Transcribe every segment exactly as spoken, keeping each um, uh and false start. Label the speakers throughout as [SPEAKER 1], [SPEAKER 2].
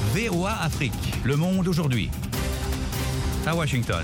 [SPEAKER 1] V O A Afrique, le monde aujourd'hui. À Washington.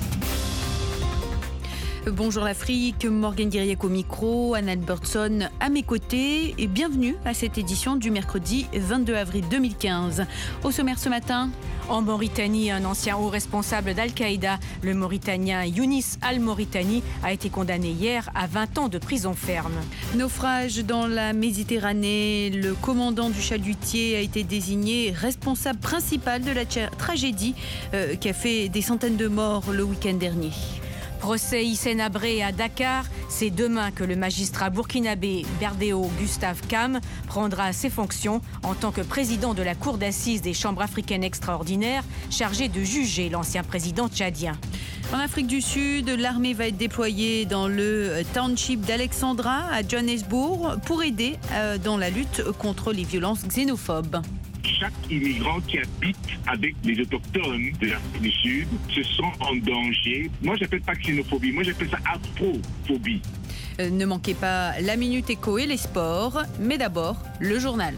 [SPEAKER 2] Bonjour l'Afrique, Morgane Guiriec au micro, Anna Albertson à mes côtés et bienvenue à cette édition du mercredi vingt-deux avril deux mille quinze. Au sommaire ce matin,
[SPEAKER 3] en Mauritanie, un ancien haut responsable d'Al-Qaïda, le Mauritanien Younis Al-Mauritani, a été condamné hier à vingt ans de prison ferme.
[SPEAKER 2] Naufrage dans la Méditerranée, le commandant du chalutier a été désigné responsable principal de la tra- tragédie euh, qui a fait des centaines de morts le week-end dernier.
[SPEAKER 3] Procès Hissène Habré à Dakar, c'est demain que le magistrat burkinabé Berdéo Gustave Cam prendra ses fonctions en tant que président de la cour d'assises des chambres africaines extraordinaires, chargé de juger l'ancien président tchadien.
[SPEAKER 2] En Afrique du Sud, l'armée va être déployée dans le township d'Alexandra à Johannesburg pour aider euh, dans la lutte contre les violences xénophobes.
[SPEAKER 4] Chaque immigrant qui habite avec les autochtones de l'Afrique du Sud se sent en danger. Moi, j'appelle pas xénophobie, moi j'appelle ça afrophobie.
[SPEAKER 2] Euh, ne manquez pas la Minute Éco et les sports, mais d'abord, le journal.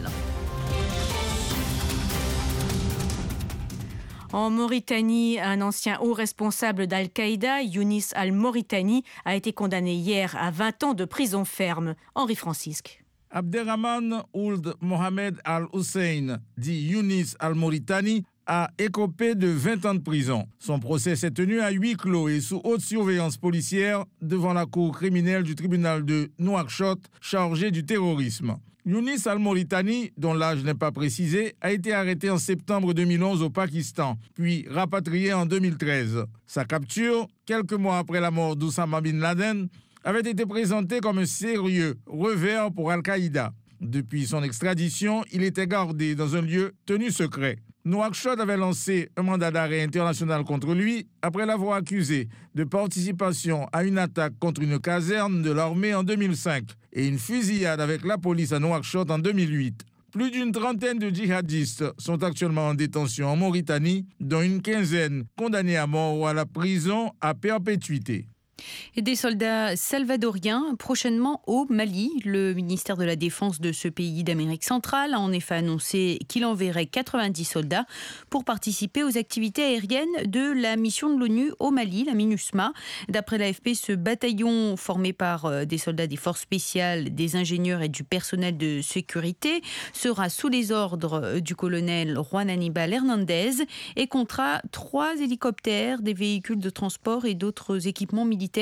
[SPEAKER 3] En Mauritanie, un ancien haut responsable d'Al-Qaïda, Younis Al-Mauritani, a été condamné hier à vingt ans de prison ferme. Henri Francisque.
[SPEAKER 5] Abderrahman Ould Mohamed Al-Hussein, dit Younis Al-Mauritani, a écopé de vingt ans de prison. Son procès s'est tenu à huis clos et sous haute surveillance policière devant la cour criminelle du tribunal de Nouakchott, chargé du terrorisme. Younis Al-Mauritani, dont l'âge n'est pas précisé, a été arrêté en septembre deux mille onze au Pakistan, puis rapatrié en deux mille treize. Sa capture, quelques mois après la mort d'Oussama Bin Laden, avait été présenté comme un sérieux revers pour Al-Qaïda. Depuis son extradition, il était gardé dans un lieu tenu secret. Nouakchott avait lancé un mandat d'arrêt international contre lui après l'avoir accusé de participation à une attaque contre une caserne de l'armée en deux mille cinq et une fusillade avec la police à Nouakchott en deux mille huit. Plus d'une trentaine de djihadistes sont actuellement en détention en Mauritanie, dont une quinzaine condamnés à mort ou à la prison à perpétuité.
[SPEAKER 2] Et des soldats salvadoriens prochainement au Mali. Le ministère de la Défense de ce pays d'Amérique centrale a en effet annoncé qu'il enverrait quatre-vingt-dix soldats pour participer aux activités aériennes de la mission de l'ONU au Mali, la MINUSMA. D'après l'A F P, ce bataillon formé par des soldats des forces spéciales, des ingénieurs et du personnel de sécurité sera sous les ordres du colonel Juan Aníbal Hernández et comptera trois hélicoptères, des véhicules de transport et d'autres équipements militaires.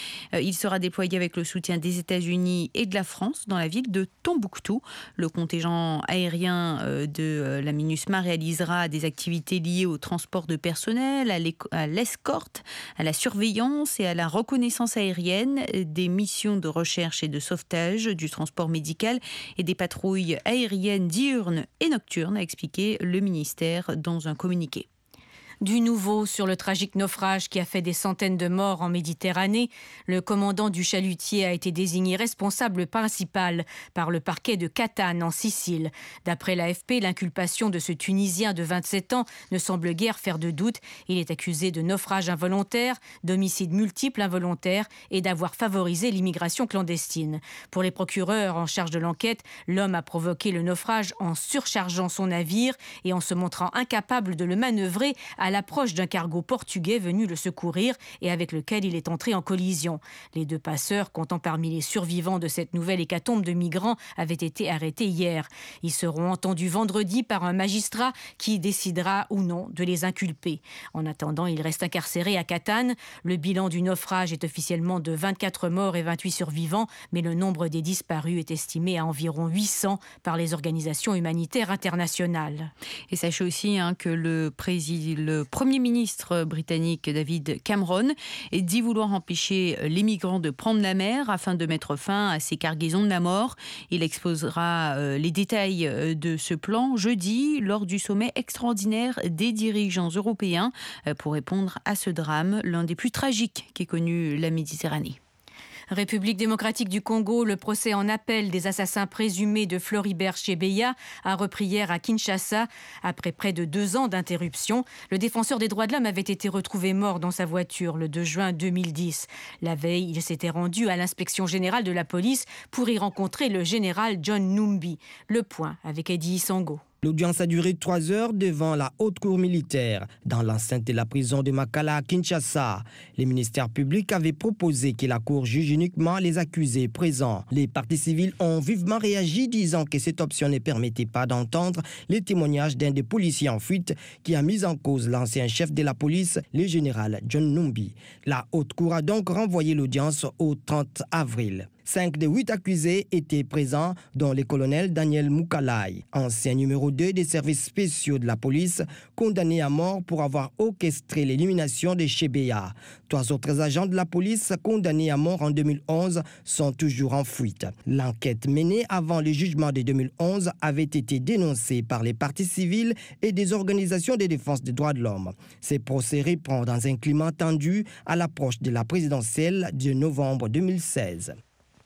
[SPEAKER 2] Il sera déployé avec le soutien des États-Unis et de la France dans la ville de Tombouctou. Le contingent aérien de la MINUSMA réalisera des activités liées au transport de personnel, à l'escorte, à la surveillance et à la reconnaissance aérienne, des missions de recherche et de sauvetage, du transport médical et des patrouilles aériennes diurnes et nocturnes, a expliqué le ministère dans un communiqué.
[SPEAKER 3] Du nouveau sur le tragique naufrage qui a fait des centaines de morts en Méditerranée, le commandant du chalutier a été désigné responsable principal par le parquet de Catane en Sicile. D'après l'A F P, l'inculpation de ce Tunisien de vingt-sept ans ne semble guère faire de doute. Il est accusé de naufrage involontaire, d'homicide multiple involontaire et d'avoir favorisé l'immigration clandestine. Pour les procureurs en charge de l'enquête, l'homme a provoqué le naufrage en surchargeant son navire et en se montrant incapable de le manœuvrer à l'approche d'un cargo portugais venu le secourir et avec lequel il est entré en collision. Les deux passeurs, comptant parmi les survivants de cette nouvelle hécatombe de migrants, avaient été arrêtés hier. Ils seront entendus vendredi par un magistrat qui décidera ou non de les inculper. En attendant, ils restent incarcérés à Catane. Le bilan du naufrage est officiellement de vingt-quatre morts et vingt-huit survivants, mais le nombre des disparus est estimé à environ huit cents par les organisations humanitaires internationales.
[SPEAKER 2] Et sachez aussi hein, que le président le Premier ministre britannique David Cameron dit vouloir empêcher les migrants de prendre la mer afin de mettre fin à ces cargaisons de la mort. Il exposera les détails de ce plan jeudi lors du sommet extraordinaire des dirigeants européens pour répondre à ce drame, l'un des plus tragiques qu'ait connu la Méditerranée.
[SPEAKER 3] République démocratique du Congo, le procès en appel des assassins présumés de Floribert Chebeya a repris hier à Kinshasa. Après près de deux ans d'interruption, le défenseur des droits de l'homme avait été retrouvé mort dans sa voiture le deux juin deux mille dix. La veille, il s'était rendu à l'inspection générale de la police pour y rencontrer le général John Numbi. Le point avec Eddie Sango.
[SPEAKER 6] L'audience a duré trois heures devant la haute cour militaire, dans l'enceinte de la prison de Makala à Kinshasa. Les ministères publics avaient proposé que la cour juge uniquement les accusés présents. Les parties civiles ont vivement réagi, disant que cette option ne permettait pas d'entendre les témoignages d'un des policiers en fuite qui a mis en cause l'ancien chef de la police, le général John Numbi. La haute cour a donc renvoyé l'audience au trente avril. Cinq des huit accusés étaient présents, dont le colonel Daniel Moukalai, ancien numéro deux des services spéciaux de la police, condamné à mort pour avoir orchestré l'élimination de Chebeya. Trois autres agents de la police, condamnés à mort en deux mille onze, sont toujours en fuite. L'enquête menée avant le jugement de deux mille onze avait été dénoncée par les partis civils et des organisations de défense des droits de l'homme. Ce procès reprend dans un climat tendu à l'approche de la présidentielle de novembre deux mille seize.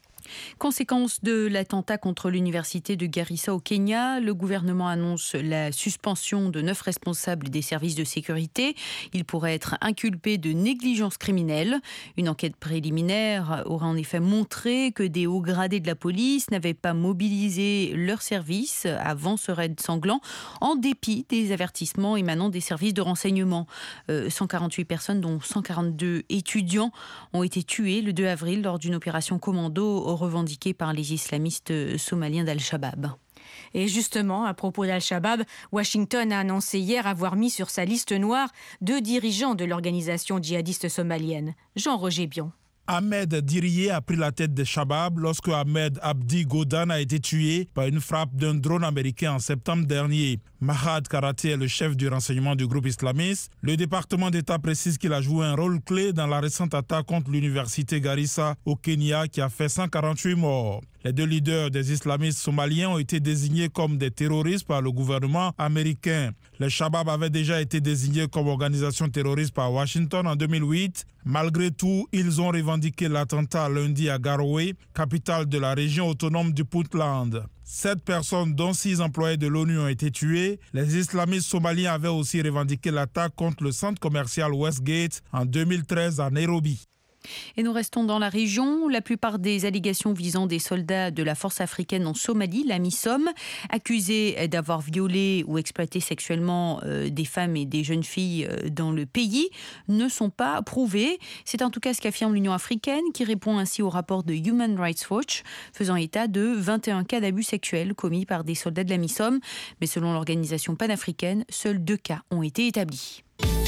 [SPEAKER 2] Conséquence de l'attentat contre l'université de Garissa au Kenya, le gouvernement annonce la suspension de neuf responsables des services de sécurité. Ils pourraient être inculpés de négligence criminelle. Une enquête préliminaire aurait en effet montré que des hauts gradés de la police n'avaient pas mobilisé leurs services avant ce raid sanglant, en dépit des avertissements émanant des services de renseignement. Euh, cent quarante-huit personnes, dont cent quarante-deux étudiants, ont été tuées le deux avril lors d'une opération commando revendiquée par les islamistes somaliens d'Al-Shabaab.
[SPEAKER 3] Et justement, à propos d'Al-Shabaab, Washington a annoncé hier avoir mis sur sa liste noire deux dirigeants de l'organisation djihadiste somalienne. Jean-Roger Bion.
[SPEAKER 7] Ahmed Diriye a pris la tête de Shabab lorsque Ahmed Abdi Godan a été tué par une frappe d'un drone américain en septembre dernier. Mahad Karate est le chef du renseignement du groupe islamiste. Le département d'État précise qu'il a joué un rôle clé dans la récente attaque contre l'université Garissa au Kenya qui a fait cent quarante-huit morts. Les deux leaders des islamistes somaliens ont été désignés comme des terroristes par le gouvernement américain. Les Shabab avaient déjà été désignés comme organisation terroriste par Washington en deux mille huit. Malgré tout, ils ont revendiqué l'attentat lundi à Garowe, capitale de la région autonome du Puntland. Sept personnes, dont six employés de l'ONU, ont été tués. Les islamistes somaliens avaient aussi revendiqué l'attaque contre le centre commercial Westgate en deux mille treize à Nairobi.
[SPEAKER 2] Et nous restons dans la région. La plupart des allégations visant des soldats de la force africaine en Somalie, la MISOM, accusés d'avoir violé ou exploité sexuellement euh, des femmes et des jeunes filles euh, dans le pays, ne sont pas prouvées. C'est en tout cas ce qu'affirme l'Union africaine, qui répond ainsi au rapport de Human Rights Watch, faisant état de vingt et un cas d'abus sexuels commis par des soldats de la MISOM. Mais selon l'organisation panafricaine, seuls deux cas ont été établis.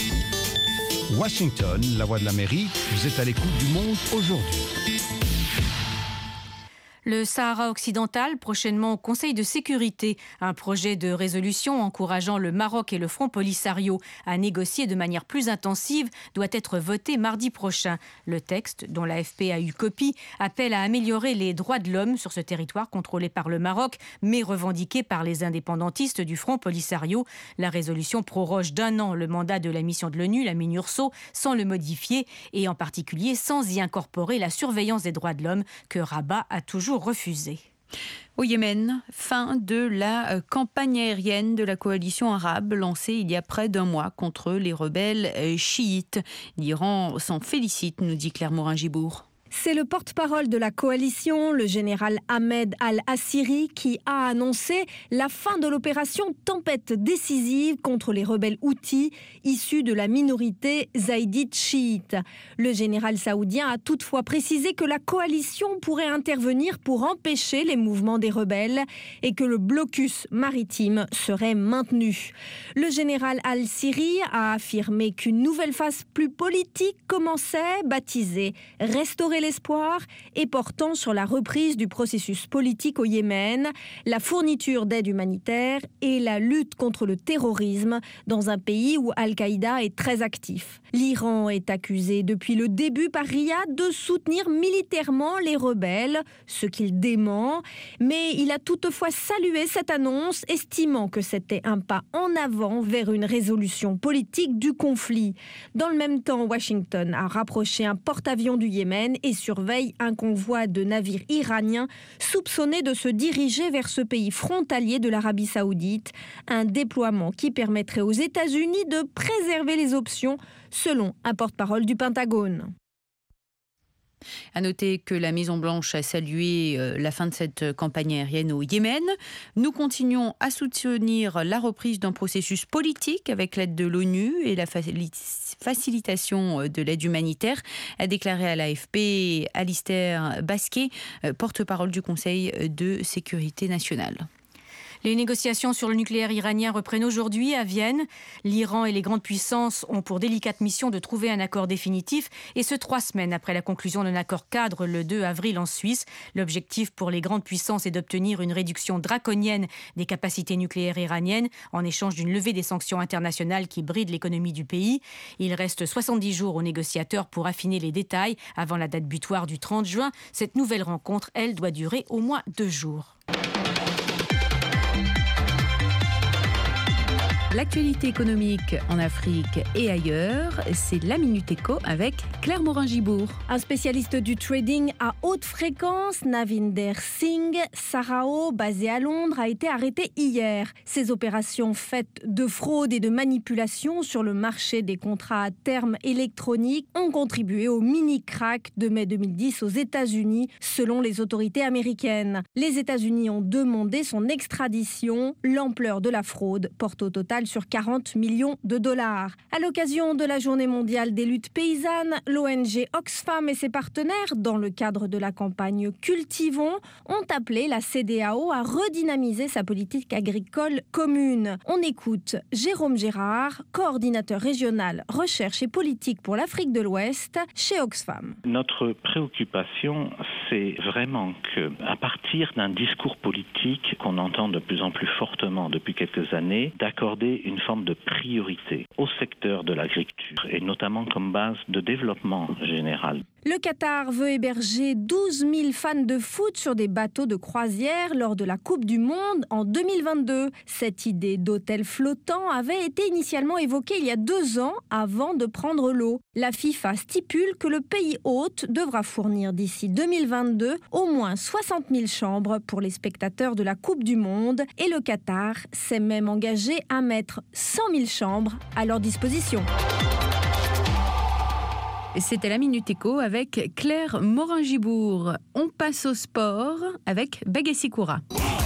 [SPEAKER 1] Washington, la voix de l'Amérique, vous êtes à l'écoute du monde aujourd'hui.
[SPEAKER 3] Le Sahara occidental, prochainement au Conseil de sécurité. Un projet de résolution encourageant le Maroc et le Front Polisario à négocier de manière plus intensive doit être voté mardi prochain. Le texte, dont l'A F P a eu copie, appelle à améliorer les droits de l'homme sur ce territoire contrôlé par le Maroc, mais revendiqué par les indépendantistes du Front Polisario. La résolution proroge d'un an le mandat de la mission de l'ONU, la MINURSO, sans le modifier et en particulier sans y incorporer la surveillance des droits de l'homme que Rabat a toujours refusé.
[SPEAKER 2] Au Yémen, fin de la campagne aérienne de la coalition arabe lancée il y a près d'un mois contre les rebelles chiites. L'Iran s'en félicite, nous dit Claire Morin-Gibour.
[SPEAKER 8] C'est le porte-parole de la coalition, le général Ahmed al-Assiri, qui a annoncé la fin de l'opération Tempête décisive contre les rebelles houthis issus de la minorité zaïdite chiite. Le général saoudien a toutefois précisé que la coalition pourrait intervenir pour empêcher les mouvements des rebelles et que le blocus maritime serait maintenu. Le général al-Assiri a affirmé qu'une nouvelle phase plus politique commençait, baptisée « Restaurer l'espoir » et portant sur la reprise du processus politique au Yémen, la fourniture d'aide humanitaire et la lutte contre le terrorisme dans un pays où Al-Qaïda est très actif. L'Iran est accusé depuis le début par Riyad de soutenir militairement les rebelles, ce qu'il dément, mais il a toutefois salué cette annonce, estimant que c'était un pas en avant vers une résolution politique du conflit. Dans le même temps, Washington a rapproché un porte-avions du Yémen et surveille un convoi de navires iraniens soupçonnés de se diriger vers ce pays frontalier de l'Arabie Saoudite, un déploiement qui permettrait aux États-Unis de préserver les options, selon un porte-parole du Pentagone.
[SPEAKER 2] À noter que la Maison-Blanche a salué la fin de cette campagne aérienne au Yémen. Nous continuons à soutenir la reprise d'un processus politique avec l'aide de l'ONU et la facilitation de l'aide humanitaire, a déclaré à l'A F P Alistair Baske, porte-parole du Conseil de sécurité nationale.
[SPEAKER 3] Les négociations sur le nucléaire iranien reprennent aujourd'hui à Vienne. L'Iran et les grandes puissances ont pour délicate mission de trouver un accord définitif, et ce trois semaines après la conclusion d'un accord cadre le deux avril en Suisse. L'objectif pour les grandes puissances est d'obtenir une réduction draconienne des capacités nucléaires iraniennes en échange d'une levée des sanctions internationales qui brident l'économie du pays. Il reste soixante-dix jours aux négociateurs pour affiner les détails avant la date butoir du trente juin. Cette nouvelle rencontre, elle, doit durer au moins deux jours.
[SPEAKER 2] L'actualité économique en Afrique et ailleurs, c'est la Minute Éco avec Claire Morin-Gibour.
[SPEAKER 8] Un spécialiste du trading à haute fréquence, Navinder Singh Sarao, basé à Londres, a été arrêté hier. Ces opérations faites de fraude et de manipulation sur le marché des contrats à terme électroniques ont contribué au mini-crack de mai deux mille dix aux États-Unis, selon les autorités américaines. Les États-Unis ont demandé son extradition. L'ampleur de la fraude porte au total sur quarante millions de dollars. À l'occasion de la Journée mondiale des luttes paysannes, l'O N G Oxfam et ses partenaires, dans le cadre de la campagne Cultivons, ont appelé la C D A O à redynamiser sa politique agricole commune. On écoute Jérôme Gérard, coordinateur régional recherche et politique pour l'Afrique de l'Ouest chez Oxfam.
[SPEAKER 9] Notre préoccupation, c'est vraiment qu'à partir d'un discours politique qu'on entend de plus en plus fortement depuis quelques années, d'accorder une forme de priorité au secteur de l'agriculture et notamment comme base de développement général.
[SPEAKER 8] Le Qatar veut héberger douze mille fans de foot sur des bateaux de croisière lors de la Coupe du Monde en deux mille vingt-deux. Cette idée d'hôtel flottant avait été initialement évoquée il y a deux ans avant de prendre l'eau. La FIFA stipule que le pays hôte devra fournir d'ici deux mille vingt-deux au moins soixante mille chambres pour les spectateurs de la Coupe du Monde et le Qatar s'est même engagé à mettre cent mille chambres à leur disposition.
[SPEAKER 2] C'était la Minute Éco avec Claire Morin-Gibour. On passe au sport avec Bagassi Koura.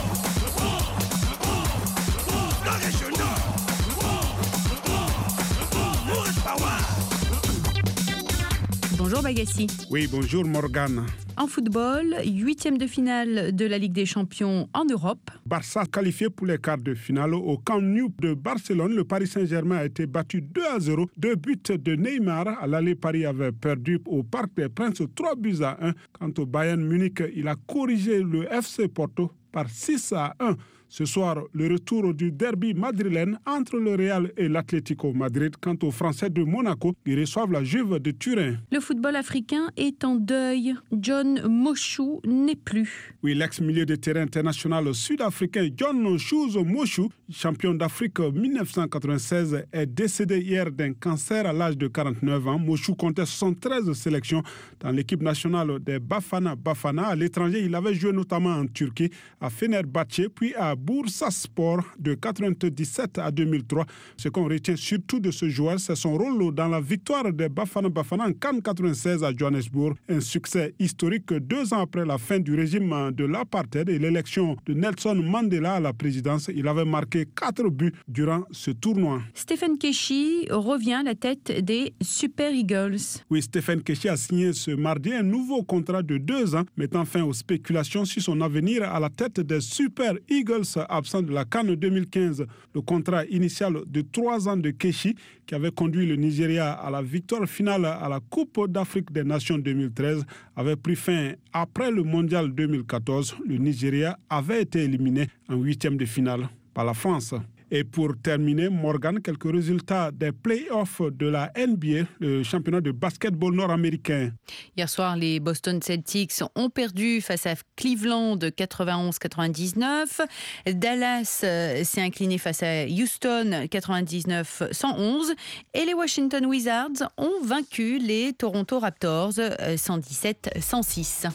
[SPEAKER 2] Bonjour Bagassi.
[SPEAKER 10] Oui, bonjour Morgane.
[SPEAKER 2] En football, huitième de finale de la Ligue des Champions en Europe.
[SPEAKER 10] Barça qualifié pour les quarts de finale au Camp Nou de Barcelone. Le Paris Saint-Germain a été battu deux à zéro. Deux buts de Neymar. À l'aller, Paris avait perdu au Parc des Princes trois buts à un. Quant au Bayern Munich, il a corrigé le F C Porto par six à un. Ce soir, le retour du derby madrilène entre le Real et l'Atlético Madrid. Quant aux Français de Monaco, ils reçoivent la Juve de Turin.
[SPEAKER 2] Le football africain est en deuil. John Moshou n'est plus.
[SPEAKER 10] Oui, l'ex-milieu de terrain international sud-africain John Shoes Moshou, champion d'Afrique mille neuf cent quatre-vingt-seize, est décédé hier d'un cancer à l'âge de quarante-neuf ans. Moshou comptait soixante-treize sélections dans l'équipe nationale des Bafana Bafana. À l'étranger, il avait joué notamment en Turquie, à Fenerbahçe, puis à Bursaspor de quatre-vingt-dix-sept à deux mille trois. Ce qu'on retient surtout de ce joueur, c'est son rôle dans la victoire des Bafana Bafana en CAN quatre-vingt-seize à Johannesburg. Un succès historique deux ans après la fin du régime de l'apartheid et l'élection de Nelson Mandela à la présidence. Il avait marqué quatre buts durant ce tournoi.
[SPEAKER 2] Stephen Keshi revient à la tête des Super Eagles.
[SPEAKER 10] Oui, Stephen Keshi a signé ce mardi un nouveau contrat de deux ans, mettant fin aux spéculations sur son avenir à la tête des Super Eagles absent de la CAN deux mille quinze. Le contrat initial de trois ans de Keshi, qui avait conduit le Nigeria à la victoire finale à la Coupe d'Afrique des Nations deux mille treize, avait pris fin après le Mondial deux mille quatorze. Le Nigeria avait été éliminé en huitième de finale par la France. Et pour terminer, Morgan, quelques résultats des play-offs de la N B A, le championnat de basketball nord-américain.
[SPEAKER 2] Hier soir, les Boston Celtics ont perdu face à Cleveland quatre-vingt-onze à quatre-vingt-dix-neuf. Dallas s'est incliné face à Houston quatre-vingt-dix-neuf à cent onze. Et les Washington Wizards ont vaincu les Toronto Raptors cent dix-sept à cent six.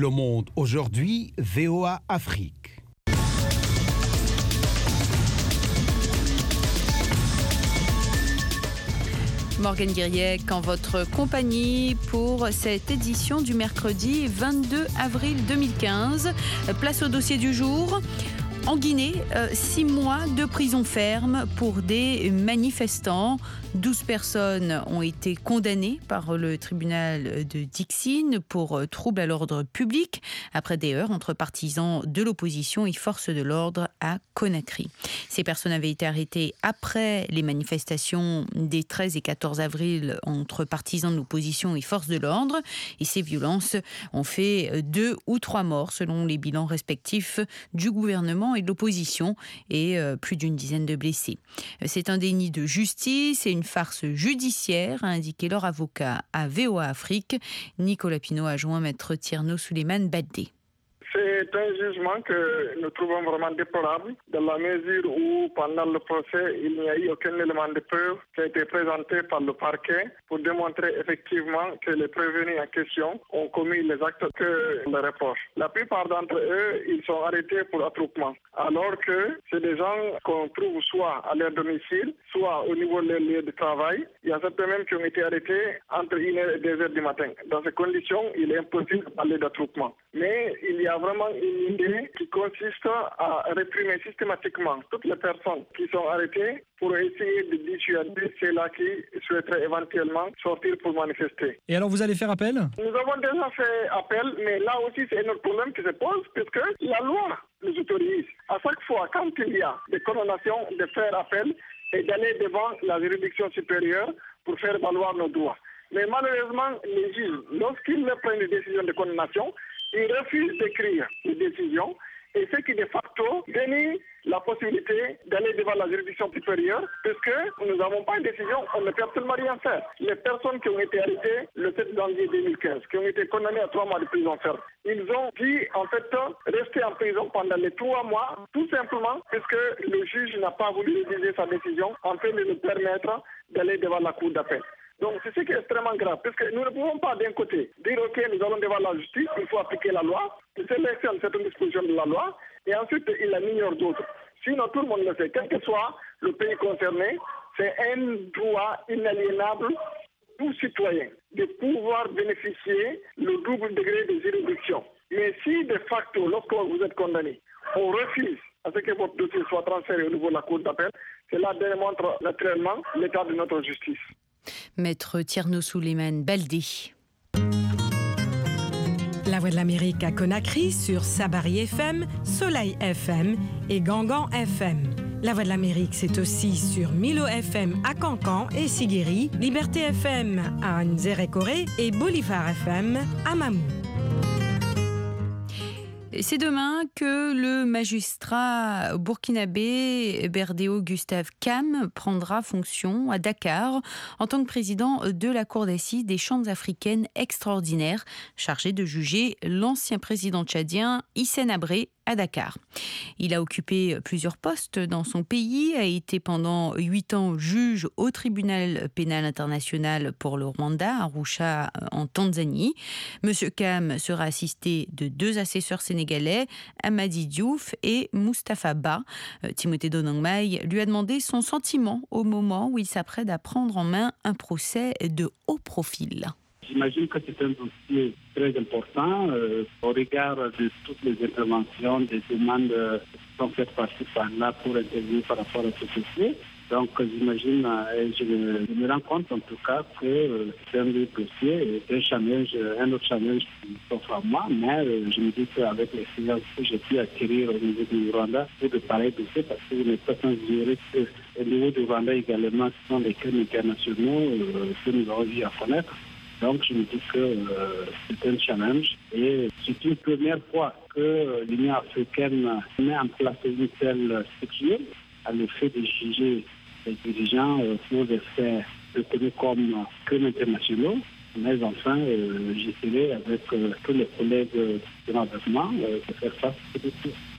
[SPEAKER 11] Le Monde aujourd'hui, V O A Afrique.
[SPEAKER 2] Morgane Guiriec en votre compagnie pour cette édition du mercredi vingt-deux avril deux mille quinze. Place au dossier du jour. En Guinée, euh, six mois de prison ferme pour des manifestants. douze personnes ont été condamnées par le tribunal de Dixine pour euh, trouble à l'ordre public après des heurts entre partisans de l'opposition et forces de l'ordre à Conakry. Ces personnes avaient été arrêtées après les manifestations des treize et quatorze avril entre partisans de l'opposition et forces de l'ordre. Et ces violences ont fait deux ou trois morts selon les bilans respectifs du gouvernement et de l'opposition et euh, plus d'une dizaine de blessés. C'est un déni de justice et une farce judiciaire, a indiqué leur avocat à V O A Afrique. Nicolas Pinault a joint maître Tierno Souleymane Baldé.
[SPEAKER 12] C'est un jugement que nous trouvons vraiment déplorable, dans la mesure où, pendant le procès, il n'y a eu aucun élément de preuve qui a été présenté par le parquet pour démontrer effectivement que les prévenus en question ont commis les actes que l'on reproche. La plupart d'entre eux, ils sont arrêtés pour attroupement, alors que c'est des gens qu'on trouve soit à leur domicile, soit au niveau de leur lieu de travail. Il y a certains même qui ont été arrêtés entre une heure et deux heures du matin. Dans ces conditions, il est impossible de parler d'attroupement. Mais il y a vraiment une idée qui consiste à réprimer systématiquement toutes les personnes qui sont arrêtées pour essayer de dissuader ceux-là qui souhaiteraient éventuellement sortir pour manifester.
[SPEAKER 13] Et alors vous allez faire appel ?
[SPEAKER 12] Nous avons déjà fait appel, mais là aussi c'est un autre problème qui se pose, puisque la loi nous autorise à chaque fois, quand il y a des condamnations, de faire appel et d'aller devant la juridiction supérieure pour faire valoir nos droits. Mais malheureusement, les juges, lorsqu'ils prennent des décisions de condamnation, ils refusent d'écrire les décisions, et ce qui de facto dénie la possibilité d'aller devant la juridiction supérieure, puisque nous n'avons pas une décision, on ne peut absolument rien faire. Les personnes qui ont été arrêtées le sept janvier deux mille quinze, qui ont été condamnées à trois mois de prison ferme, ils ont dit en fait rester en prison pendant les trois mois, tout simplement puisque le juge n'a pas voulu réviser sa décision afin de nous permettre d'aller devant la cour d'appel. Donc c'est ce qui est extrêmement grave, parce que nous ne pouvons pas d'un côté dire ok, nous allons devant la justice, il faut appliquer la loi, il sélectionne certaines dispositions de la loi, et ensuite il en ignore d'autres. Sinon tout le monde le sait, quel que soit le pays concerné, c'est un droit inaliénable tout citoyen de pouvoir bénéficier le double degré de juridiction. Mais si de facto, lorsque vous êtes condamné, on refuse à ce que votre dossier soit transféré au niveau de la cour d'appel, cela démontre naturellement l'état de notre justice.
[SPEAKER 2] Maître Tierno Souleymane Baldé.
[SPEAKER 14] La Voix de l'Amérique à Conakry sur Sabari F M, Soleil F M et Gangan F M. La Voix de l'Amérique, c'est aussi sur Milo F M à Cancan et Siguiri, Liberté F M à Nzérékoré et Bolivar F M à Mamou.
[SPEAKER 2] C'est demain que le magistrat burkinabé Berdéo Gustave Kam prendra fonction à Dakar en tant que président de la Cour d'assises des chambres africaines extraordinaires, chargé de juger l'ancien président tchadien Hissène Habré à Dakar. Il a occupé plusieurs postes dans son pays, a été pendant huit ans juge au tribunal pénal international pour le Rwanda, à Arusha en Tanzanie. Monsieur Kam sera assisté de deux assesseurs sénégalais, Amadi Diouf et Moustapha Ba. Timothée Donangmai lui a demandé son sentiment au moment où il s'apprête à prendre en main un procès de haut profil.
[SPEAKER 15] J'imagine que c'est un dossier très important euh, au regard de toutes les interventions, des demandes euh, qui sont faites par-ci par-là pour intervenir par rapport à ce dossier. Donc j'imagine, euh, je, je me rends compte en tout cas que euh, c'est un dossier, un challenge, un autre challenge qui s'offre à moi, mais euh, je me dis qu'avec l'expérience que j'ai pu acquérir au niveau du Rwanda pour de pareils dossiers, parce que vous n'êtes pas sans ignorer qu'au niveau du Rwanda également, ce sont des crimes internationaux euh, que nous avons eu à connaître. Donc, je me dis que euh, c'est un challenge et c'est une première fois que euh, l'Union africaine met en place une telle structure à l'effet de juger les dirigeants euh, pour les faits reconnus comme crimes internationaux. Mais enfin, euh, j'essaierai avec euh, tous les collègues de l'environnement euh, de faire face à ce dossier.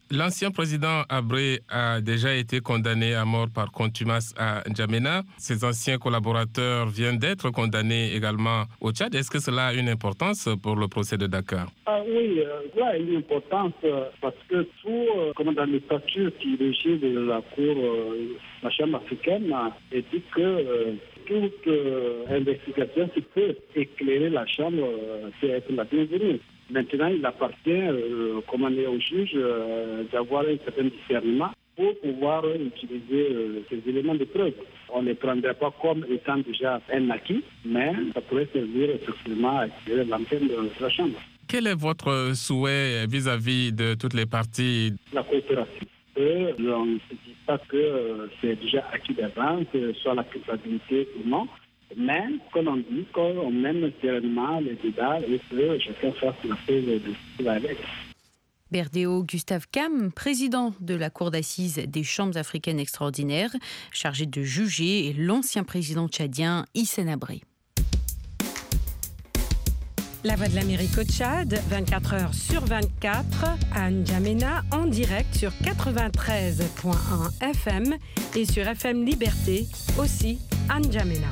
[SPEAKER 13] L'ancien président Habré a déjà été condamné à mort par contumace à N'Djamena. Ses anciens collaborateurs viennent d'être condamnés également au Tchad. Est-ce que cela a une importance pour le procès de Dakar?
[SPEAKER 15] Ah oui, euh, cela a une importance euh, parce que tout, euh, comme dans les statuts qui régissent de la Cour, euh, la Chambre africaine, a dit que euh, toute euh, investigation qui peut éclairer la Chambre euh, peut être la bienvenue. Maintenant, il appartient euh, comment dire, au juge euh, d'avoir un certain discernement pour pouvoir utiliser euh, ces éléments de preuve. On ne les prendrait pas comme étant déjà un acquis, mais ça pourrait servir effectivement à éclairer l'antenne de la Chambre.
[SPEAKER 13] Quel est votre souhait vis-à-vis de toutes les parties?
[SPEAKER 15] La coopération. Euh, on ne se dit pas que euh, c'est déjà acquis d'avance, que ce soit la culpabilité ou non. Mais, comme on dit, qu'on mène sereinement les débats et que chacun fasse la paix de ce qu'il va avec.
[SPEAKER 2] Berdéo Gustave Cam, président de la Cour d'assises des Chambres africaines extraordinaires, chargé de juger, et l'ancien président tchadien Hissène Habré.
[SPEAKER 14] La Voix de l'Amérique au Tchad, vingt-quatre heures sur vingt-quatre, à N'Djamena, en direct sur quatre-vingt-treize virgule un F M et sur F M Liberté, aussi à N'Djamena.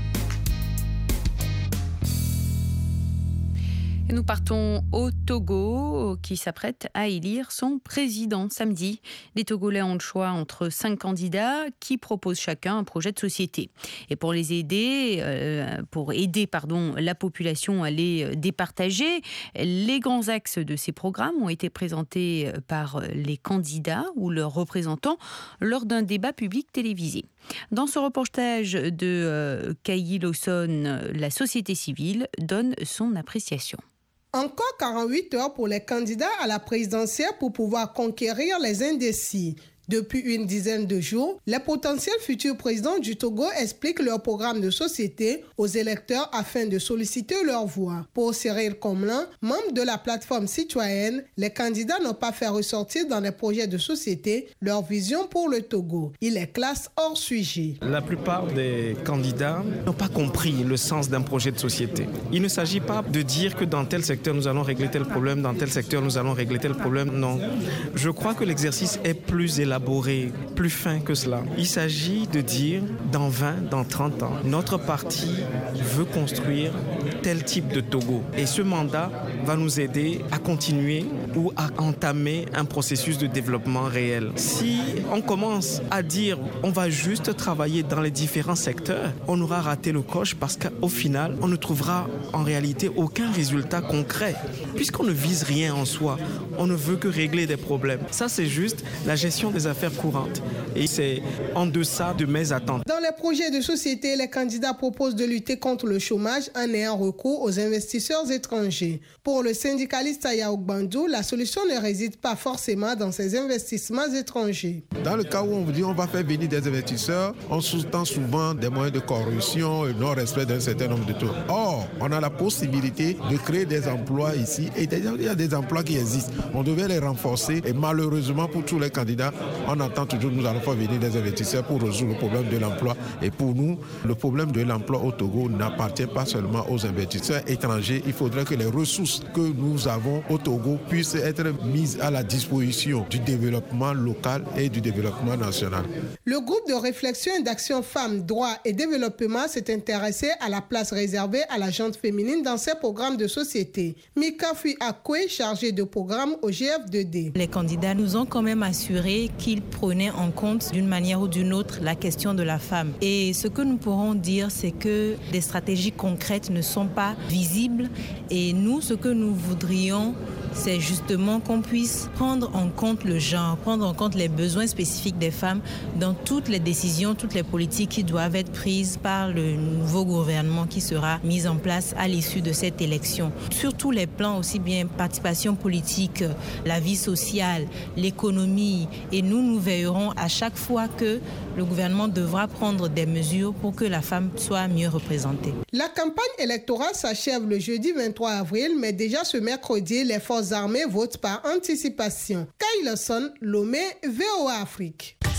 [SPEAKER 2] Et nous partons au Togo, qui s'apprête à élire son président samedi. Les Togolais ont le choix entre cinq candidats qui proposent chacun un projet de société. Et pour les aider, euh, pour aider pardon, la population à les départager, les grands axes de ces programmes ont été présentés par les candidats ou leurs représentants lors d'un débat public télévisé. Dans ce reportage de euh, Kayi Lawson, la société civile donne son appréciation.
[SPEAKER 16] Encore quarante-huit heures pour les candidats à la présidentielle pour pouvoir conquérir les indécis. Depuis une dizaine de jours, les potentiels futurs présidents du Togo expliquent leur programme de société aux électeurs afin de solliciter leur voix. Pour Cyril Comlan, membre de la plateforme citoyenne, les candidats n'ont pas fait ressortir dans les projets de société leur vision pour le Togo. Ils les classent hors sujet.
[SPEAKER 17] La plupart des candidats n'ont pas compris le sens d'un projet de société. Il ne s'agit pas de dire que dans tel secteur nous allons régler tel problème, dans tel secteur nous allons régler tel problème. Non. Je crois que l'exercice est plus élaboré. élaboré, plus fin que cela. Il s'agit de dire, dans vingt, dans trente ans, notre parti veut construire tel type de Togo. Et ce mandat va nous aider à continuer ou à entamer un processus de développement réel. Si on commence à dire on va juste travailler dans les différents secteurs, on aura raté le coche parce qu'au final, on ne trouvera en réalité aucun résultat concret. Puisqu'on ne vise rien en soi, on ne veut que régler des problèmes. Ça, c'est juste la gestion des affaires courantes. Et c'est en deçà de mes attentes.
[SPEAKER 16] Dans les projets de société, les candidats proposent de lutter contre le chômage en ayant recours aux investisseurs étrangers. Pour le syndicaliste Ayaouk Bandou, la solution ne réside pas forcément dans ces investissements étrangers.
[SPEAKER 18] Dans le cas où on vous dit on va faire venir des investisseurs, on sous-tend souvent des moyens de corruption et non-respect d'un certain nombre de taux. Or, on a la possibilité de créer des emplois ici et il y a des emplois qui existent. On devait les renforcer et malheureusement pour tous les candidats, on entend toujours nous allons faire venir des investisseurs pour résoudre le problème de l'emploi. Et pour nous, le problème de l'emploi au Togo n'appartient pas seulement aux investisseurs étrangers. Il faudrait que les ressources que nous avons au Togo puissent être mises à la disposition du développement local et du développement national.
[SPEAKER 16] Le groupe de réflexion et d'action femmes, droits et développement s'est intéressé à la place réservée à la gente féminine dans ces programmes de société. Mika Fui Akwe, chargée de programme au G F deux D.
[SPEAKER 19] Les candidats nous ont quand même assuré qu'ils prenaient en compte d'une manière ou d'une autre la question de la femme. Et ce que nous pourrons dire, c'est que des stratégies concrètes ne sont pas visibles. Et nous, ce que nous voudrions, c'est justement qu'on puisse prendre en compte le genre, prendre en compte les besoins spécifiques des femmes dans toutes les décisions, toutes les politiques qui doivent être prises par le nouveau gouvernement qui sera mis en place à l'issue de cette élection. Sur tous les plans, aussi bien participation politique, la vie sociale, l'économie. Et nous, nous veillerons à chaque fois que le gouvernement devra prendre des mesures pour que la femme soit mieux représentée.
[SPEAKER 16] La campagne électorale s'achève le jeudi vingt-trois avril, mais déjà ce mercredi, les forces armées votent par anticipation. Kayi Lawson, Lomé, V O A Afrique.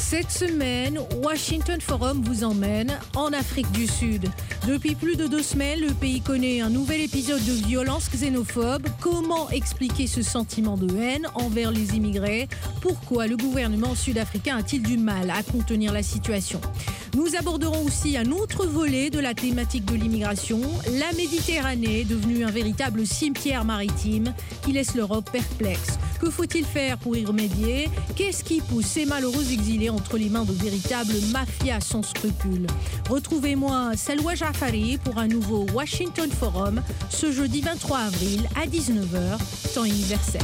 [SPEAKER 8] Cette semaine, Washington Forum vous emmène en Afrique du Sud. Depuis plus de deux semaines, le pays connaît un nouvel épisode de violence xénophobe. Comment expliquer ce sentiment de haine envers les immigrés? Pourquoi le gouvernement sud-africain a-t-il du mal à contenir la situation? Nous aborderons aussi un autre volet de la thématique de l'immigration. La Méditerranée est devenue un véritable cimetière maritime qui laisse l'Europe perplexe. Que faut-il faire pour y remédier? Qu'est-ce qui pousse ces malheureux exilés entre les mains de véritables mafias sans scrupules? Retrouvez-moi Salwa Jafari pour un nouveau Washington Forum ce jeudi vingt-trois avril à dix-neuf heures, temps universel.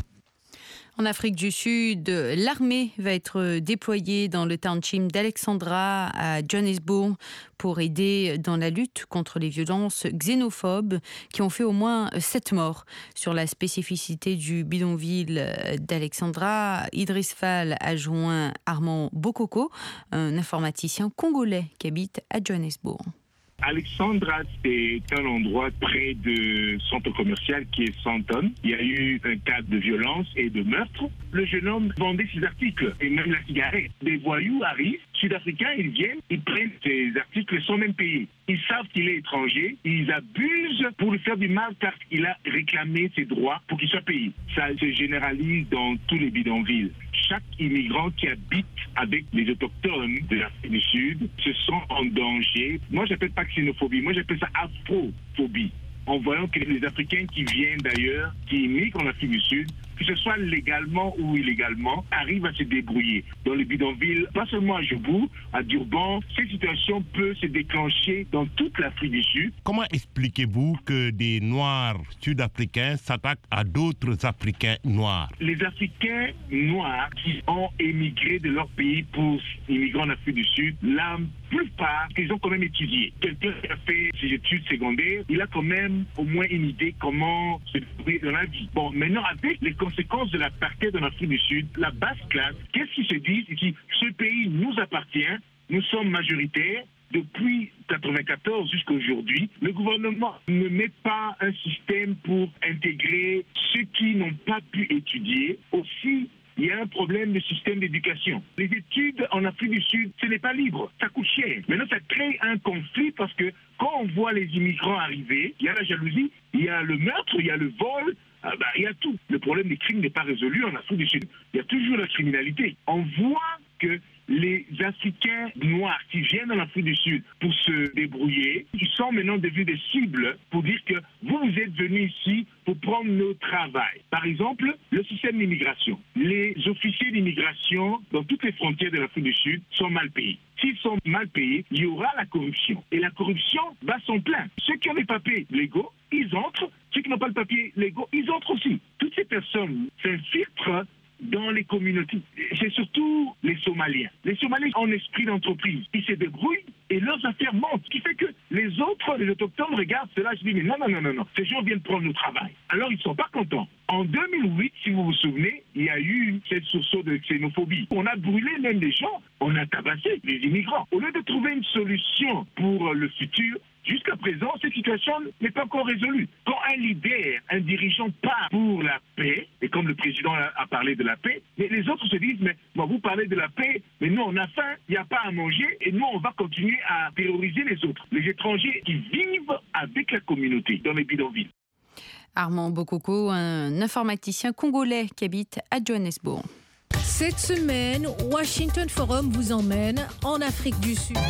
[SPEAKER 2] En Afrique du Sud, l'armée va être déployée dans le township d'Alexandra à Johannesburg pour aider dans la lutte contre les violences xénophobes qui ont fait au moins sept morts. Sur la spécificité du bidonville d'Alexandra, Idriss Fall a joint Armand Bokoko, un informaticien congolais qui habite à Johannesburg.
[SPEAKER 4] Alexandra, c'est un endroit près de centre commercial qui est Sandton. Il y a eu un cas de violence et de meurtre. Le jeune homme vendait ses articles et même la cigarette. Des voyous arrivent, sud-africains, ils viennent, ils prennent ces articles sans même payer. Ils savent qu'il est étranger, ils abusent pour lui faire du mal car il a réclamé ses droits pour qu'il soit payé. Ça se généralise dans tous les bidonvilles. Chaque immigrant qui habite avec les autochtones de l'Afrique du Sud se sent en danger. Moi, j'appelle pas xénophobie, moi j'appelle ça afrophobie. En voyant que les Africains qui viennent d'ailleurs, qui immigrent en Afrique du Sud, que ce soit légalement ou illégalement, arrivent à se débrouiller. Dans les bidonvilles, pas seulement à Jobourg, à Durban, cette situation peut se déclencher dans toute l'Afrique du Sud.
[SPEAKER 20] Comment expliquez-vous que des Noirs sud-africains s'attaquent à d'autres Africains noirs?
[SPEAKER 4] Les Africains noirs qui ont émigré de leur pays pour immigrer en Afrique du Sud, la plupart, ils ont quand même étudié. Quelqu'un qui a fait ses études secondaires, il a quand même au moins une idée comment se débrouiller dans la vie. Bon, maintenant, avec les conséquences de l'apartheid en Afrique du Sud, la basse classe, qu'est-ce qu'ils se disent? Ils disent, ce pays nous appartient, nous sommes majoritaires. Depuis quatre-vingt-quatorze jusqu'à aujourd'hui, le gouvernement ne met pas un système pour intégrer ceux qui n'ont pas pu étudier. Aussi, il y a un problème de système d'éducation. Les études en Afrique du Sud, ce n'est pas libre, ça coûte cher. Maintenant, ça crée un conflit parce que quand on voit les immigrants arriver, il y a la jalousie, il y a le meurtre, il y a le vol, ah bah, il y a tout. Le problème des crimes n'est pas résolu en Afrique du Sud. Il y a toujours la criminalité. On voit que les Africains noirs qui viennent en Afrique du Sud pour se débrouiller, ils sont maintenant devenus des cibles pour dire que vous, vous êtes venus ici pour prendre nos travail. Par exemple, le système d'immigration. Les officiers d'immigration dans toutes les frontières de l'Afrique du Sud sont mal payés. S'ils sont mal payés, il y aura la corruption. Et la corruption bat son plein. Ceux qui ont des papiers légaux, ils entrent. Ceux qui n'ont pas de papiers légaux, ils entrent aussi. Toutes ces personnes s'infiltrent dans les communautés. C'est surtout les Somaliens. Les Somaliens ont un esprit d'entreprise. Ils se débrouillent et leurs affaires montent. Ce qui fait que les autres, les autochtones, regardent cela et se disent, mais non, non, non, non, non, ces gens viennent prendre le travail. Alors, ils ne sont pas contents. En deux mille huit, si vous vous souvenez, il y a eu cette source de xénophobie. On a brûlé même des gens, on a tabassé les immigrants. Au lieu de trouver une solution pour le futur, jusqu'à présent, cette situation n'est pas encore résolue. Quand un leader, un dirigeant part pour la paix, et comme le président a parlé de la paix, mais les autres se disent, mais bon, vous parlez de la paix, mais nous on a faim, il n'y a pas à manger, et nous on va continuer à terroriser les autres. Les étrangers qui vivent avec la communauté dans les bidonvilles.
[SPEAKER 2] Armand Bokoko, un informaticien congolais qui habite à Johannesburg.
[SPEAKER 8] Cette semaine, Washington Forum vous emmène en Afrique du Sud.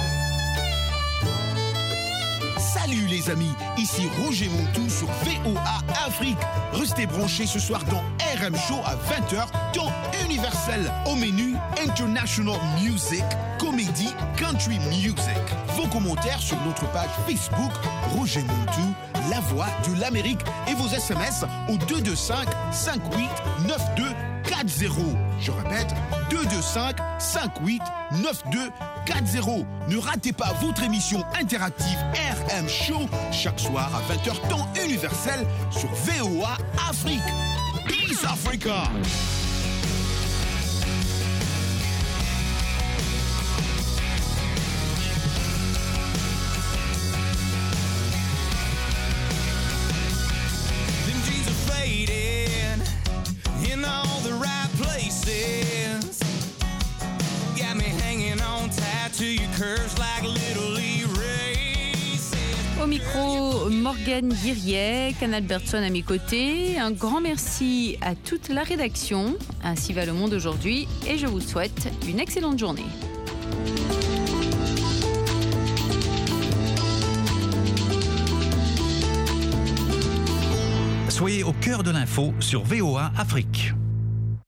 [SPEAKER 21] Salut les amis, ici Roger Montou sur V O A Afrique. Restez branchés ce soir dans R M Show à vingt heures, temps universel. Au menu, International Music, Comédie, Country Music. Vos commentaires sur notre page Facebook, Roger Montou, la voix de l'Amérique. Et vos S M S au deux deux cinq, cinq huit neuf deux quatre zéro. Je répète, deux deux cinq, cinq huit neuf deux quatre zéro. Ne ratez pas votre émission interactive R M Show chaque soir à vingt heures temps universel sur V O A Afrique. Peace Africa!
[SPEAKER 22] Them jeans are faded in all the right places. Got me
[SPEAKER 2] micro, Morgane Guirier, Canal Bertson à mes côtés. Un grand merci à toute la rédaction. Ainsi va le monde aujourd'hui et je vous souhaite une excellente journée.
[SPEAKER 1] Soyez au cœur de l'info sur V O A Afrique.